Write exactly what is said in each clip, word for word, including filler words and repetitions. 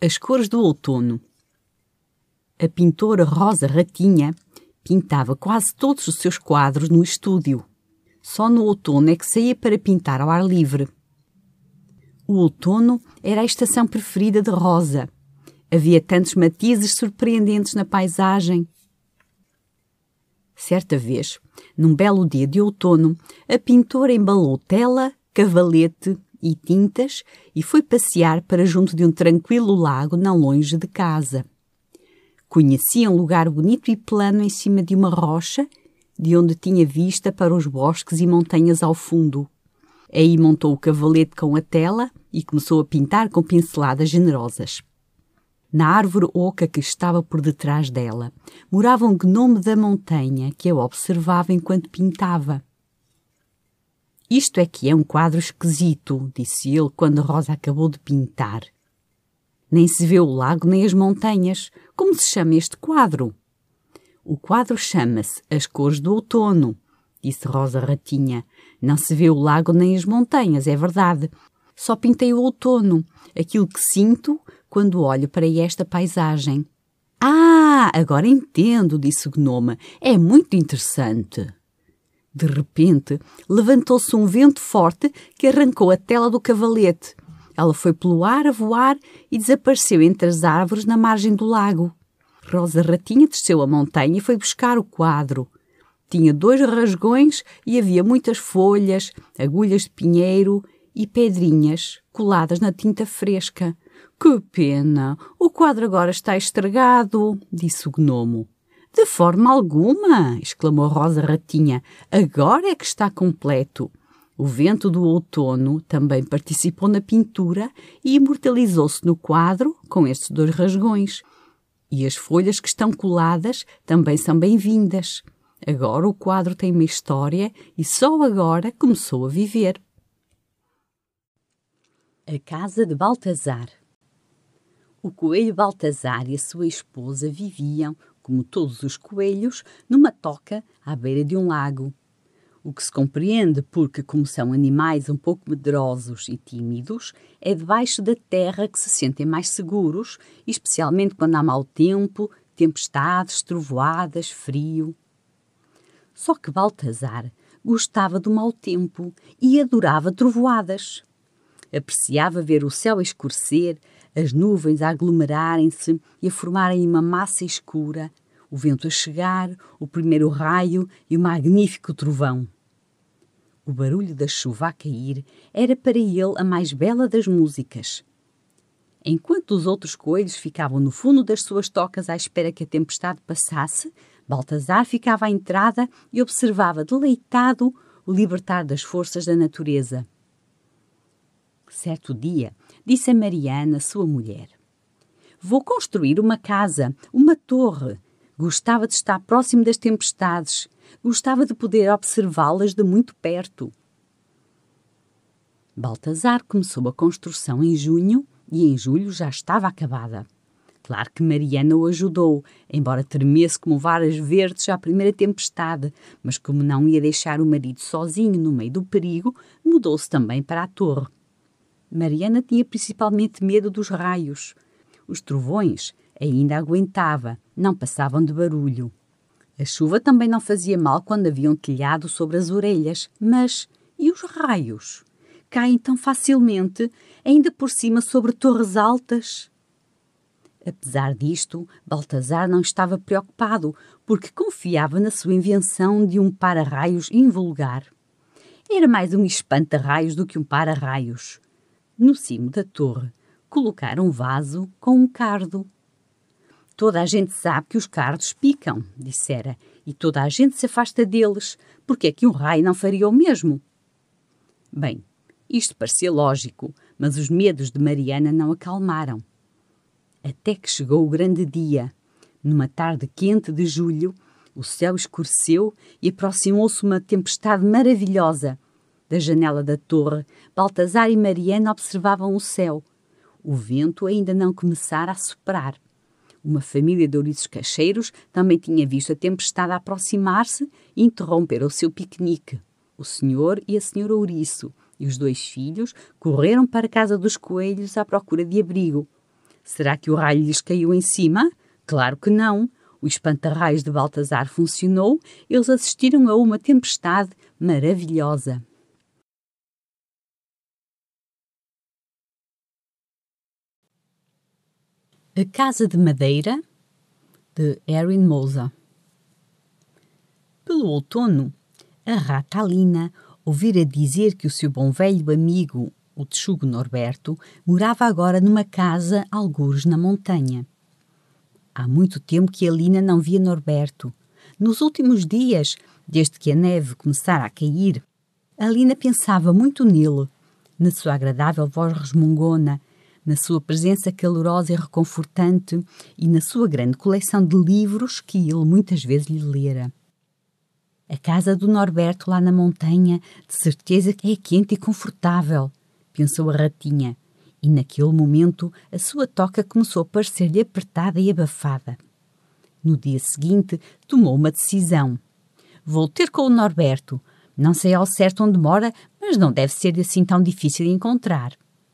As cores do outono. A pintora Rosa Ratinha pintava quase todos os seus quadros no estúdio. Só no outono é que saía para pintar ao ar livre. O outono era a estação preferida de Rosa. Havia tantos matizes surpreendentes na paisagem. Certa vez, num belo dia de outono, a pintora embalou tela, cavalete e tintas e foi passear para junto de um tranquilo lago não longe de casa. Conhecia um lugar bonito e plano em cima de uma rocha, de onde tinha vista para os bosques e montanhas ao fundo. Aí montou o cavalete com a tela e começou a pintar com pinceladas generosas. Na árvore oca que estava por detrás dela, morava um gnome da montanha que a observava enquanto pintava. Isto é que é um quadro esquisito, disse ele quando Rosa acabou de pintar. Nem se vê o lago nem as montanhas. Como se chama este quadro? O quadro chama-se As Cores do Outono, disse Rosa Ratinha. Não se vê o lago nem as montanhas, é verdade. Só pintei o outono, aquilo que sinto quando olho para esta paisagem. Ah, agora entendo, disse o gnome. É muito interessante. De repente, levantou-se um vento forte que arrancou a tela do cavalete. Ela foi pelo ar a voar e desapareceu entre as árvores na margem do lago. Rosa Ratinha desceu a montanha e foi buscar o quadro. Tinha dois rasgões e havia muitas folhas, agulhas de pinheiro e pedrinhas coladas na tinta fresca. Que pena! O quadro agora está estragado, disse o gnomo. De forma alguma, exclamou Rosa Ratinha. Agora é que está completo. O vento do outono também participou na pintura e imortalizou-se no quadro com estes dois rasgões. E as folhas que estão coladas também são bem-vindas. Agora o quadro tem uma história e só agora começou a viver. A casa de Baltazar. O coelho Baltazar e a sua esposa viviam, como todos os coelhos, numa toca à beira de um lago. O que se compreende porque, como são animais um pouco medrosos e tímidos, é debaixo da terra que se sentem mais seguros, especialmente quando há mau tempo, tempestades, trovoadas, frio. Só que Baltazar gostava do mau tempo e adorava trovoadas. Apreciava ver o céu escurecer, as nuvens a aglomerarem-se e a formarem uma massa escura, o vento a chegar, o primeiro raio e o magnífico trovão. O barulho da chuva a cair era para ele a mais bela das músicas. Enquanto os outros coelhos ficavam no fundo das suas tocas à espera que a tempestade passasse, Baltazar ficava à entrada e observava deleitado o libertar das forças da natureza. Certo dia, disse a Mariana, sua mulher: Vou construir uma casa, uma torre. Gostava de estar próximo das tempestades. Gostava de poder observá-las de muito perto. Baltazar começou a construção em junho e em julho já estava acabada. Claro que Mariana o ajudou, embora tremesse como varas verdes à primeira tempestade, mas como não ia deixar o marido sozinho no meio do perigo, mudou-se também para a torre. Mariana tinha principalmente medo dos raios. Os trovões ainda aguentava, não passavam de barulho. A chuva também não fazia mal quando havia um telhado sobre as orelhas, mas e os raios? Caem tão facilmente, ainda por cima sobre torres altas. Apesar disto, Baltazar não estava preocupado, porque confiava na sua invenção de um para-raios invulgar. Era mais um espanta-raios do que um para-raios. No cimo da torre, colocaram um vaso com um cardo. Toda a gente sabe que os cardos picam, dissera, e toda a gente se afasta deles. Porque é que um raio não faria o mesmo? Bem, isto parecia lógico, mas os medos de Mariana não acalmaram. Até que chegou o grande dia. Numa tarde quente de julho, o céu escureceu e aproximou-se uma tempestade maravilhosa. Da janela da torre, Baltazar e Mariana observavam o céu. O vento ainda não começara a soprar. Uma família de ouriços cacheiros também tinha visto a tempestade a aproximar-se e interromper o seu piquenique. O senhor e a senhora ouriço e os dois filhos correram para a casa dos coelhos à procura de abrigo. Será que o raio lhes caiu em cima? Claro que não. O espanta-raios de Baltazar funcionou. Eles assistiram a uma tempestade maravilhosa. A Casa de Madeira, de Erin Moser. Pelo outono, a rata Alina ouvira dizer que o seu bom velho amigo, o Texugo Norberto, morava agora numa casa algures na montanha. Há muito tempo que Alina não via Norberto. Nos últimos dias, desde que a neve começara a cair, Alina pensava muito nele, na sua agradável voz resmungona, na sua presença calorosa e reconfortante e na sua grande coleção de livros que ele muitas vezes lhe lera. A casa do Norberto lá na montanha, de certeza que é quente e confortável, pensou a ratinha, e naquele momento a sua toca começou a parecer-lhe apertada e abafada. No dia seguinte, tomou uma decisão. Vou ter com o Norberto. Não sei ao certo onde mora, mas não deve ser assim tão difícil de encontrar.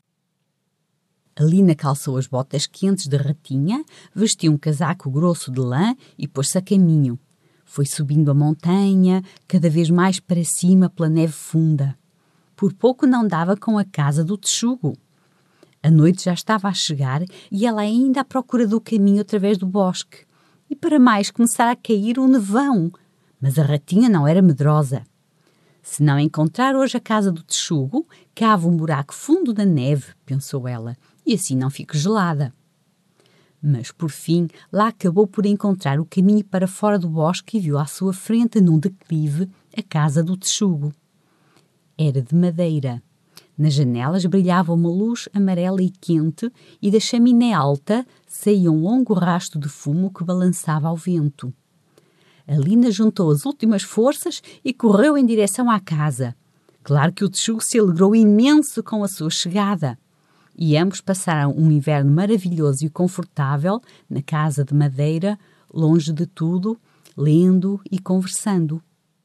Alina calçou as botas quentes de ratinha, vestiu um casaco grosso de lã e pôs-se a caminho. Foi subindo a montanha, cada vez mais para cima pela neve funda. Por pouco não dava com a casa do Texugo. A noite já estava a chegar e ela ainda à procura do caminho através do bosque. E para mais começara a cair um nevão. Mas a ratinha não era medrosa. Se não encontrar hoje a casa do Texugo, cava um buraco fundo na neve, pensou ela, e assim não fico gelada. Mas, por fim, lá acabou por encontrar o caminho para fora do bosque e viu à sua frente, num declive, a casa do Texugo. Era de madeira. Nas janelas brilhava uma luz amarela e quente e da chaminé alta saía um longo rasto de fumo que balançava ao vento. Alina juntou as últimas forças e correu em direção à casa. Claro que o Texugo se alegrou imenso com a sua chegada. E ambos passaram um inverno maravilhoso e confortável na casa de madeira, longe de tudo, lendo e conversando.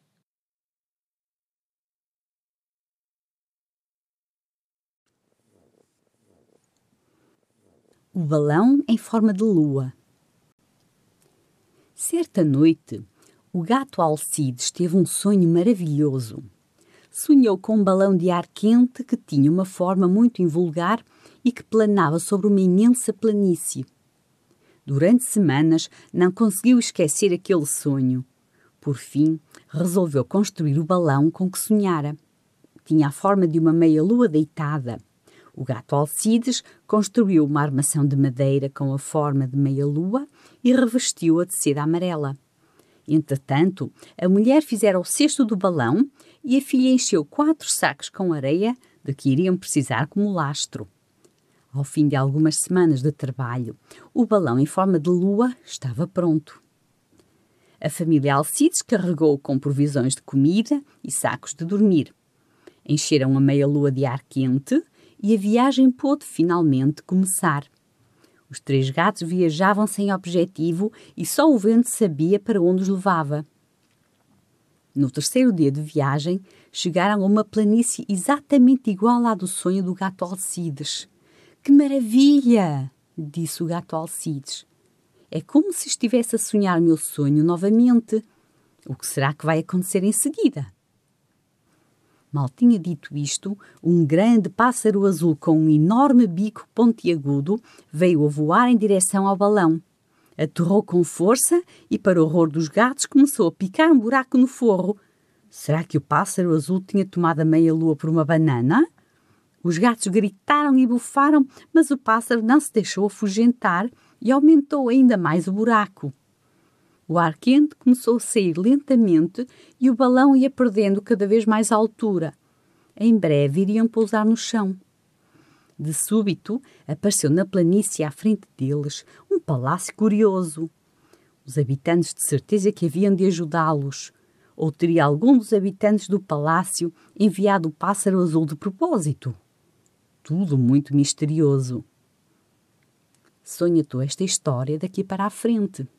O balão em forma de lua. Certa noite, o gato Alcides teve um sonho maravilhoso. Sonhou com um balão de ar quente que tinha uma forma muito invulgar e que planava sobre uma imensa planície. Durante semanas não conseguiu esquecer aquele sonho. Por fim, resolveu construir o balão com que sonhara. Tinha a forma de uma meia-lua deitada. O gato Alcides construiu uma armação de madeira com a forma de meia-lua e revestiu-a de seda amarela. Entretanto, a mulher fizera o cesto do balão e a filha encheu quatro sacos com areia de que iriam precisar como lastro. Ao fim de algumas semanas de trabalho, o balão em forma de lua estava pronto. A família Alcides carregou com provisões de comida e sacos de dormir. Encheram a meia-lua de ar quente e a viagem pôde finalmente começar. Os três gatos viajavam sem objetivo e só o vento sabia para onde os levava. No terceiro dia de viagem, chegaram a uma planície exatamente igual à do sonho do gato Alcides. «Que maravilha!» disse o gato Alcides. «É como se estivesse a sonhar meu sonho novamente. O que será que vai acontecer em seguida?» Mal tinha dito isto, um grande pássaro azul com um enorme bico pontiagudo veio a voar em direção ao balão. Aterrou com força e, para o horror dos gatos, começou a picar um buraco no forro. Será que o pássaro azul tinha tomado a meia-lua por uma banana? Os gatos gritaram e bufaram, mas o pássaro não se deixou afugentar e aumentou ainda mais o buraco. O ar quente começou a sair lentamente e o balão ia perdendo cada vez mais altura. Em breve iriam pousar no chão. De súbito, apareceu na planície à frente deles um palácio curioso. Os habitantes de certeza que haviam de ajudá-los. Ou teria algum dos habitantes do palácio enviado o pássaro azul de propósito? Tudo muito misterioso. Sonha tu esta história daqui para a frente.